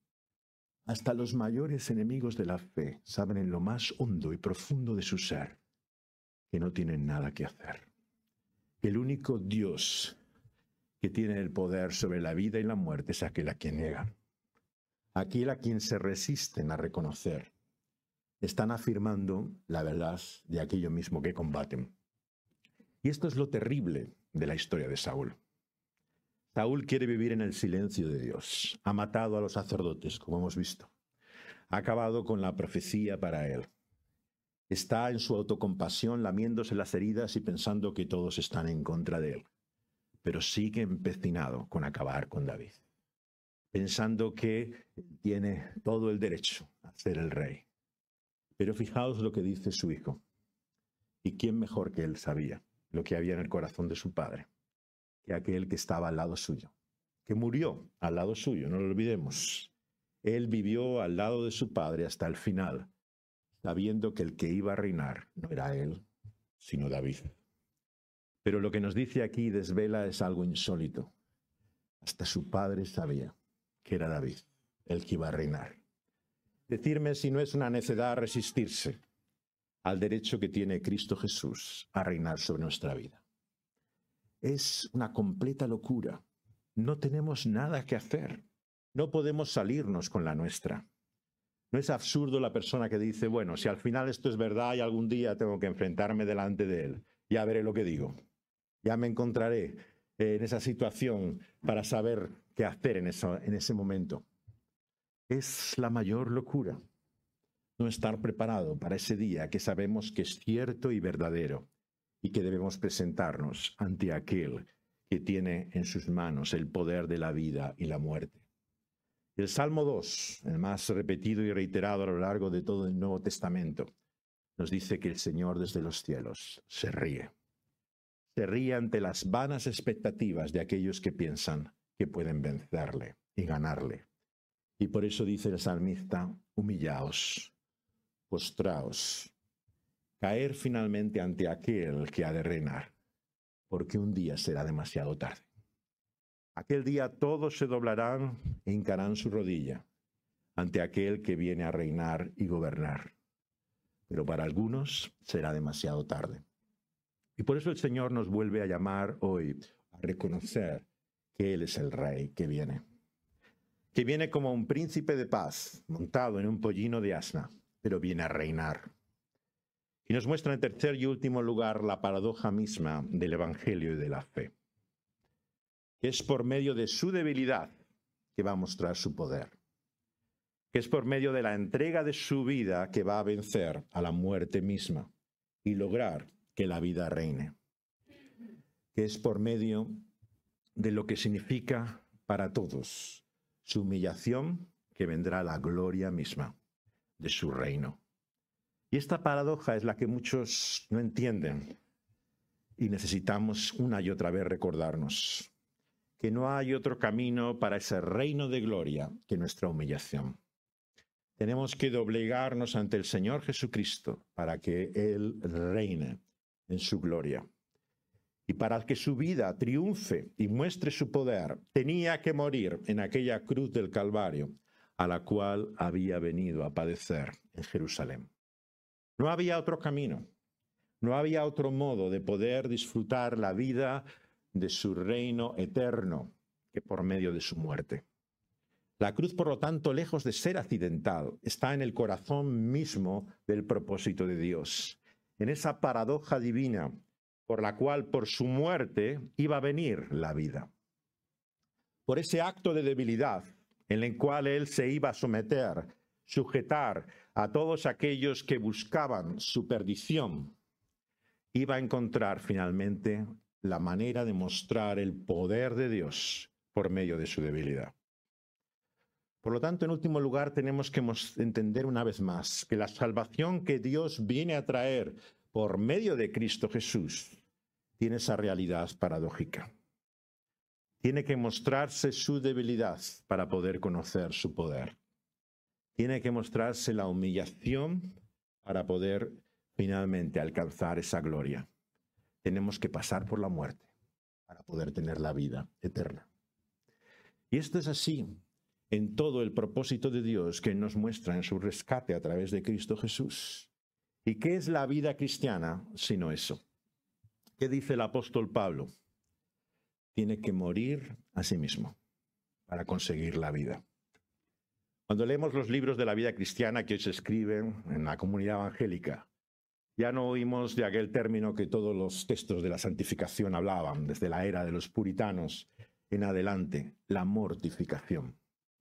S1: Hasta los mayores enemigos de la fe saben en lo más hondo y profundo de su ser que no tienen nada que hacer. Que el único Dios que tiene el poder sobre la vida y la muerte es aquel a quien niegan. Aquel a quien se resisten a reconocer. Están afirmando la verdad de aquello mismo que combaten. Y esto es lo terrible de la historia de Saúl. Saúl quiere vivir en el silencio de Dios. Ha matado a los sacerdotes, como hemos visto. Ha acabado con la profecía para él. Está en su autocompasión lamiéndose las heridas y pensando que todos están en contra de él. Pero sigue empecinado con acabar con David, pensando que tiene todo el derecho a ser el rey. Pero fijaos lo que dice su hijo. ¿Y quién mejor que él sabía lo que había en el corazón de su padre que aquel que estaba al lado suyo, que murió al lado suyo? No lo olvidemos. Él vivió al lado de su padre hasta el final, sabiendo que el que iba a reinar no era él, sino David. Pero lo que nos dice aquí desvela es algo insólito. Hasta su padre sabía que era David el que iba a reinar. Decidme si no es una necedad resistirse al derecho que tiene Cristo Jesús a reinar sobre nuestra vida. Es una completa locura. No tenemos nada que hacer. No podemos salirnos con la nuestra. ¿No es absurdo la persona que dice, bueno, si al final esto es verdad y algún día tengo que enfrentarme delante de él, ya veré lo que digo? Ya me encontraré en esa situación para saber qué hacer en, eso, en ese momento. Es la mayor locura no estar preparado para ese día que sabemos que es cierto y verdadero y que debemos presentarnos ante aquel que tiene en sus manos el poder de la vida y la muerte. El Salmo dos, el más repetido y reiterado a lo largo de todo el Nuevo Testamento, nos dice que el Señor desde los cielos se ríe. Se ríe ante las vanas expectativas de aquellos que piensan que pueden vencerle y ganarle. Y por eso dice el salmista, humillaos, postraos, caer finalmente ante aquel que ha de reinar, porque un día será demasiado tarde. Aquel día todos se doblarán e hincarán su rodilla ante aquel que viene a reinar y gobernar. Pero para algunos será demasiado tarde. Y por eso el Señor nos vuelve a llamar hoy a reconocer que Él es el Rey que viene. Que viene como un príncipe de paz, montado en un pollino de asna, pero viene a reinar. Y nos muestra en tercer y último lugar la paradoja misma del Evangelio y de la fe. Es por medio de su debilidad que va a mostrar su poder. Que es por medio de la entrega de su vida que va a vencer a la muerte misma y lograr que la vida reine. Que es por medio de lo que significa para todos su humillación, que vendrá la gloria misma de su reino. Y esta paradoja es la que muchos no entienden y necesitamos una y otra vez recordarnos que no hay otro camino para ese reino de gloria que nuestra humillación. Tenemos que doblegarnos ante el Señor Jesucristo para que Él reine en su gloria. Y para que su vida triunfe y muestre su poder, tenía que morir en aquella cruz del Calvario, a la cual había venido a padecer en Jerusalén. No había otro camino, no había otro modo de poder disfrutar la vida de su reino eterno que por medio de su muerte. La cruz, por lo tanto, lejos de ser accidental, está en el corazón mismo del propósito de Dios, en esa paradoja divina por la cual por su muerte iba a venir la vida. Por ese acto de debilidad en el cual Él se iba a someter, sujetar a todos aquellos que buscaban su perdición, iba a encontrar finalmente la manera de mostrar el poder de Dios por medio de su debilidad. Por lo tanto, en último lugar, tenemos que entender una vez más que la salvación que Dios viene a traer por medio de Cristo Jesús tiene esa realidad paradójica. Tiene que mostrarse su debilidad para poder conocer su poder. Tiene que mostrarse la humillación para poder finalmente alcanzar esa gloria. Tenemos que pasar por la muerte para poder tener la vida eterna. Y esto es así en todo el propósito de Dios que nos muestra en su rescate a través de Cristo Jesús. ¿Y qué es la vida cristiana sino eso? ¿Qué dice el apóstol Pablo? Tiene que morir a sí mismo para conseguir la vida. Cuando leemos los libros de la vida cristiana que hoy se escriben en la comunidad evangélica, ya no oímos de aquel término que todos los textos de la santificación hablaban, desde la era de los puritanos en adelante, la mortificación,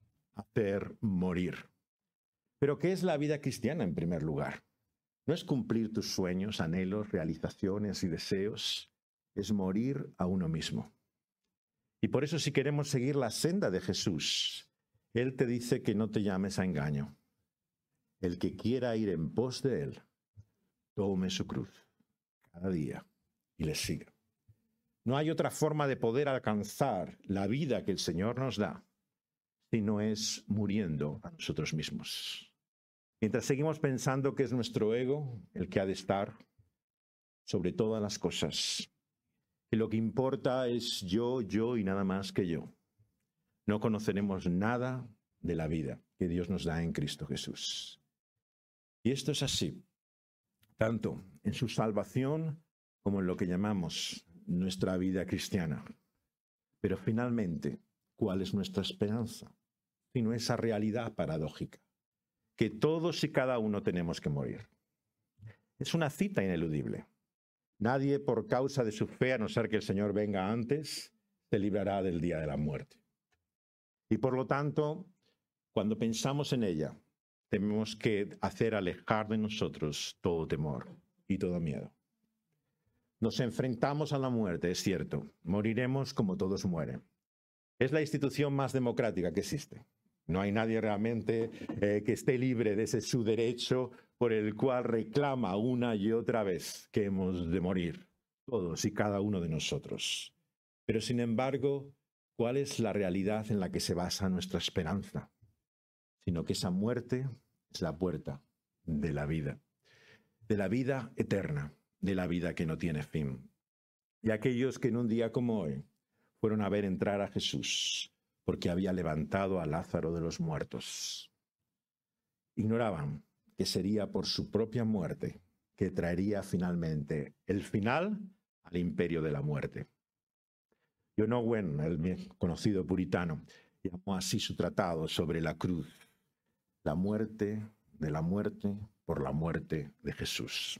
S1: hacer morir. Pero ¿qué es la vida cristiana en primer lugar? No es cumplir tus sueños, anhelos, realizaciones y deseos, es morir a uno mismo. Y por eso si queremos seguir la senda de Jesús, Él te dice que no te llames a engaño. El que quiera ir en pos de Él, tome su cruz cada día y le siga. No hay otra forma de poder alcanzar la vida que el Señor nos da, si no es muriendo a nosotros mismos. Mientras seguimos pensando que es nuestro ego el que ha de estar sobre todas las cosas, que lo que importa es yo, yo y nada más que yo, no conoceremos nada de la vida que Dios nos da en Cristo Jesús. Y esto es así, tanto en su salvación como en lo que llamamos nuestra vida cristiana. Pero finalmente, ¿cuál es nuestra esperanza? Sino esa realidad paradójica, que todos y cada uno tenemos que morir. Es una cita ineludible. Nadie, por causa de su fe, a no ser que el Señor venga antes, se librará del día de la muerte. Y por lo tanto, cuando pensamos en ella, tenemos que hacer alejar de nosotros todo temor y todo miedo. Nos enfrentamos a la muerte, es cierto, moriremos como todos mueren. Es la institución más democrática que existe. No hay nadie realmente eh, que esté libre de ese su derecho por el cual reclama una y otra vez que hemos de morir, todos y cada uno de nosotros. Pero sin embargo, ¿cuál es la realidad en la que se basa nuestra esperanza? Sino que esa muerte es la puerta de la vida, de la vida eterna, de la vida que no tiene fin. Y aquellos que en un día como hoy fueron a ver entrar a Jesús, porque había levantado a Lázaro de los muertos, ignoraban que sería por su propia muerte que traería finalmente el final al imperio de la muerte. John Owen, el conocido puritano, llamó así su tratado sobre la cruz: la muerte de la muerte por la muerte de Jesús.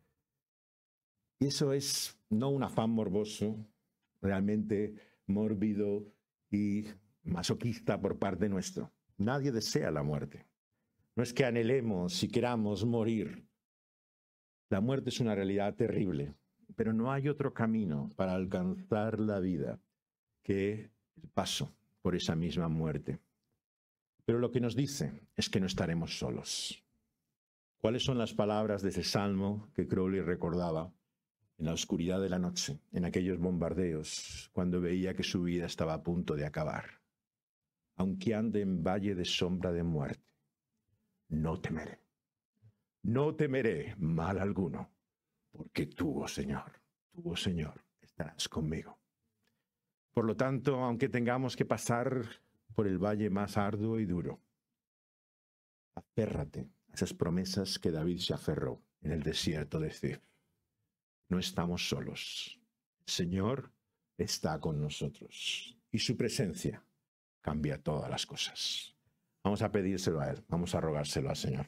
S1: Y eso es no un afán morboso, realmente mórbido y masoquista por parte nuestra. Nadie desea la muerte. No es que anhelemos y queramos morir. La muerte es una realidad terrible, pero no hay otro camino para alcanzar la vida que el paso por esa misma muerte. Pero lo que nos dice es que no estaremos solos. ¿Cuáles son las palabras de ese salmo que Crowley recordaba en la oscuridad de la noche, en aquellos bombardeos, cuando veía que su vida estaba a punto de acabar? Aunque ande en valle de sombra de muerte, no temeré. No temeré mal alguno, porque tú, oh Señor, tú, oh Señor, estarás conmigo. Por lo tanto, aunque tengamos que pasar por el valle más arduo y duro, aférrate a esas promesas que David se aferró en el desierto de Zif. No estamos solos. El Señor está con nosotros y su presencia cambia todas las cosas. Vamos a pedírselo a Él, vamos a rogárselo al Señor.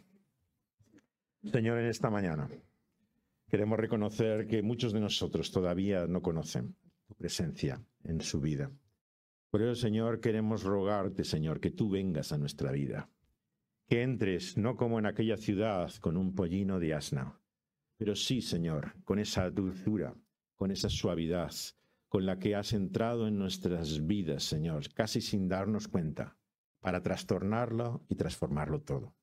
S1: Señor, en esta mañana queremos reconocer que muchos de nosotros todavía no conocen tu presencia en su vida. Por eso, Señor, queremos rogarte, Señor, que tú vengas a nuestra vida. Que entres no como en aquella ciudad con un pollino de asna, pero sí, Señor, con esa dulzura, con esa suavidad, con la que has entrado en nuestras vidas, Señor, casi sin darnos cuenta, para trastornarlo y transformarlo todo.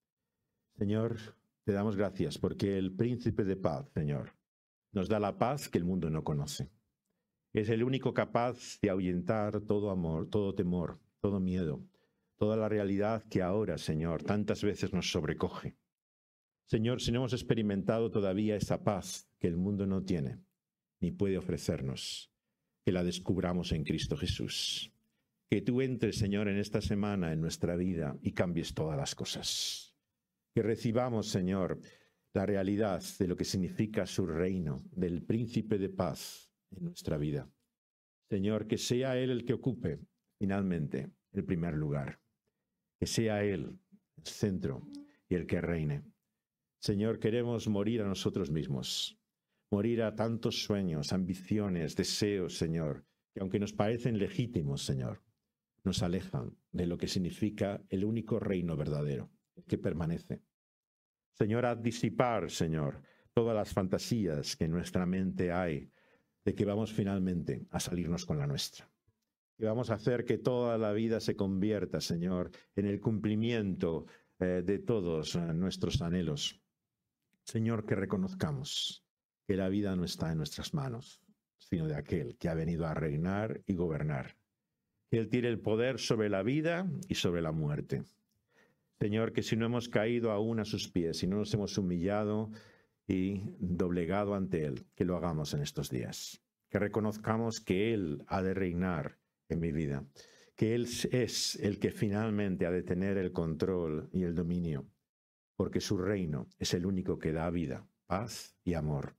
S1: Señor, te damos gracias porque el príncipe de paz, Señor, nos da la paz que el mundo no conoce. Es el único capaz de ahuyentar todo amor, todo temor, todo miedo, toda la realidad que ahora, Señor, tantas veces nos sobrecoge. Señor, si no hemos experimentado todavía esa paz que el mundo no tiene, ni puede ofrecernos, que la descubramos en Cristo Jesús. Que tú entres, Señor, en esta semana en nuestra vida y cambies todas las cosas. Que recibamos, Señor, la realidad de lo que significa su reino, del príncipe de paz en nuestra vida. Señor, que sea Él el que ocupe finalmente el primer lugar. Que sea Él el centro y el que reine. Señor, queremos morir a nosotros mismos, morir a tantos sueños, ambiciones, deseos, Señor, que aunque nos parecen legítimos, Señor, nos alejan de lo que significa el único reino verdadero, que permanece. Señor, haz disipar, Señor, todas las fantasías que en nuestra mente hay de que vamos finalmente a salirnos con la nuestra. Que vamos a hacer que toda la vida se convierta, Señor, en el cumplimiento eh, de todos eh, nuestros anhelos. Señor, que reconozcamos que la vida no está en nuestras manos, sino de aquel que ha venido a reinar y gobernar. Que Él tiene el poder sobre la vida y sobre la muerte. Señor, que si no hemos caído aún a sus pies, si no nos hemos humillado y doblegado ante Él, que lo hagamos en estos días. Que reconozcamos que Él ha de reinar en mi vida, que Él es el que finalmente ha de tener el control y el dominio, porque su reino es el único que da vida, paz y amor.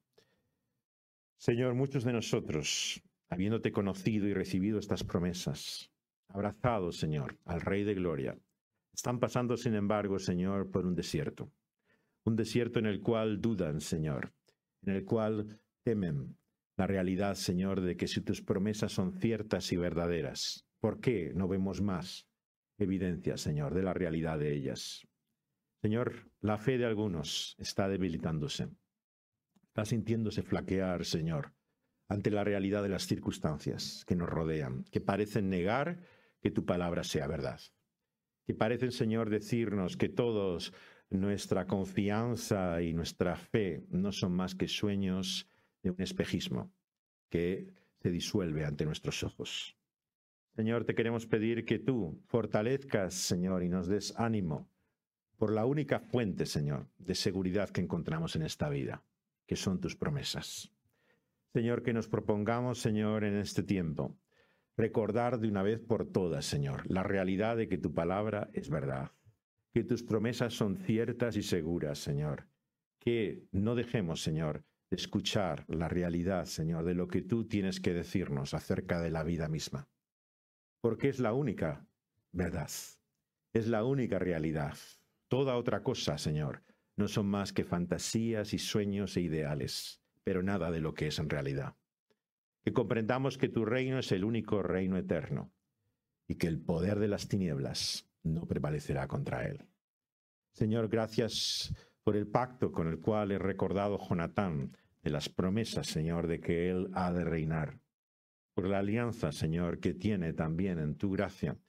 S1: Señor, muchos de nosotros, habiéndote conocido y recibido estas promesas, abrazados, Señor, al Rey de Gloria, están pasando, sin embargo, Señor, por un desierto. Un desierto en el cual dudan, Señor, en el cual temen la realidad, Señor, de que si tus promesas son ciertas y verdaderas, ¿por qué no vemos más evidencia, Señor, de la realidad de ellas? Señor, la fe de algunos está debilitándose, está sintiéndose flaquear, Señor, ante la realidad de las circunstancias que nos rodean, que parecen negar que tu palabra sea verdad. Que parecen, Señor, decirnos que todos nuestra confianza y nuestra fe no son más que sueños de un espejismo que se disuelve ante nuestros ojos. Señor, te queremos pedir que tú fortalezcas, Señor, y nos des ánimo por la única fuente, Señor, de seguridad que encontramos en esta vida, que son tus promesas. Señor, que nos propongamos, Señor, en este tiempo, recordar de una vez por todas, Señor, la realidad de que tu palabra es verdad, que tus promesas son ciertas y seguras, Señor, que no dejemos, Señor, de escuchar la realidad, Señor, de lo que tú tienes que decirnos acerca de la vida misma, porque es la única verdad, es la única realidad. Toda otra cosa, Señor, no son más que fantasías y sueños e ideales, pero nada de lo que es en realidad. Que comprendamos que tu reino es el único reino eterno y que el poder de las tinieblas no prevalecerá contra él. Señor, gracias por el pacto con el cual he recordado Jonatán de las promesas, Señor, de que él ha de reinar. Por la alianza, Señor, que tiene también en tu gracia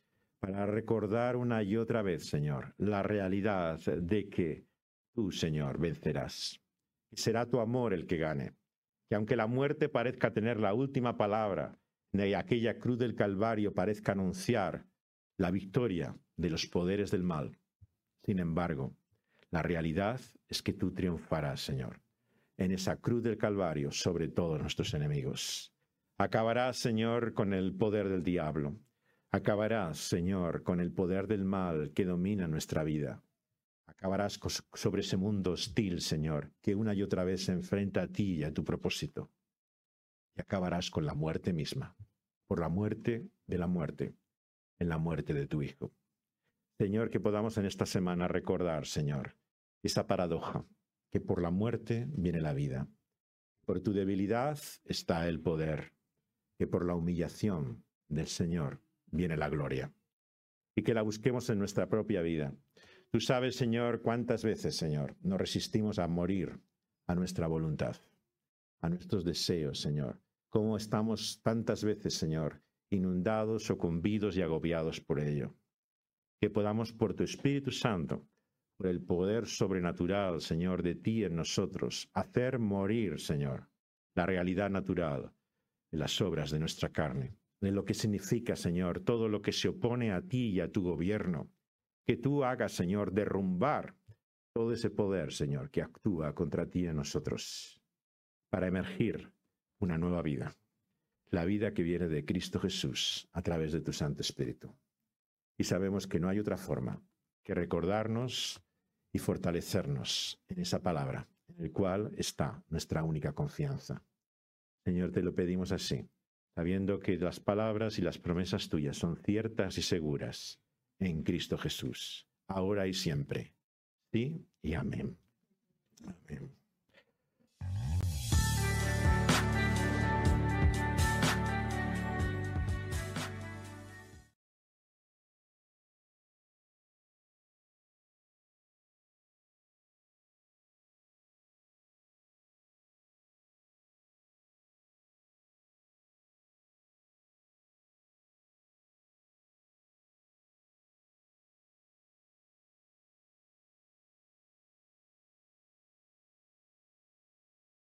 S1: para recordar una y otra vez, Señor, la realidad de que tú, Señor, vencerás. Y será tu amor el que gane. Que aunque la muerte parezca tener la última palabra, ni aquella cruz del Calvario parezca anunciar la victoria de los poderes del mal, sin embargo, la realidad es que tú triunfarás, Señor, en esa cruz del Calvario sobre todos nuestros enemigos. Acabarás, Señor, con el poder del diablo. Acabarás, Señor, con el poder del mal que domina nuestra vida. Acabarás sobre ese mundo hostil, Señor, que una y otra vez se enfrenta a ti y a tu propósito. Y acabarás con la muerte misma, por la muerte de la muerte, en la muerte de tu Hijo. Señor, que podamos en esta semana recordar, Señor, esa paradoja, que por la muerte viene la vida. Por tu debilidad está el poder, que por la humillación del Señor viene la gloria. Y que la busquemos en nuestra propia vida. Tú sabes, Señor, cuántas veces, Señor, nos resistimos a morir a nuestra voluntad, a nuestros deseos, Señor. Cómo estamos tantas veces, Señor, inundados, sucumbidos y agobiados por ello. Que podamos, por tu Espíritu Santo, por el poder sobrenatural, Señor, de ti en nosotros, hacer morir, Señor, la realidad natural de las obras de nuestra carne, de lo que significa, Señor, todo lo que se opone a ti y a tu gobierno. Que tú hagas, Señor, derrumbar todo ese poder, Señor, que actúa contra ti en nosotros, para emergir una nueva vida, la vida que viene de Cristo Jesús a través de tu Santo Espíritu. Y sabemos que no hay otra forma que recordarnos y fortalecernos en esa palabra, en el cual está nuestra única confianza. Señor, te lo pedimos así, sabiendo que las palabras y las promesas tuyas son ciertas y seguras en Cristo Jesús, ahora y siempre. Sí y amén. Amén.